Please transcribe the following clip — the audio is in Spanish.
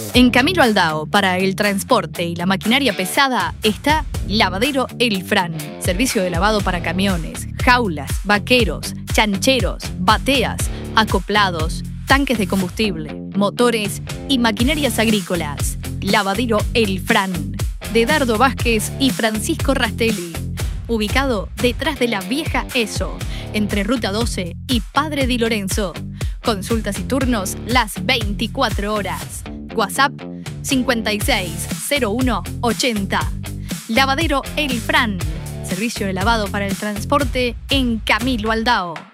En Camilo Aldao, para el transporte y la maquinaria pesada, está Lavadero El Fran. Servicio de lavado para camiones, jaulas, vaqueros, chancheros, bateas, acoplados, tanques de combustible, motores y maquinarias agrícolas. Lavadero El Fran, de Dardo Vázquez y Francisco Rastelli. Ubicado detrás de la vieja ESO, entre Ruta 12 y Padre Di Lorenzo. Consultas y turnos las 24 horas. WhatsApp 560180. Lavadero El Fran. Servicio de lavado para el transporte en Camilo Aldao.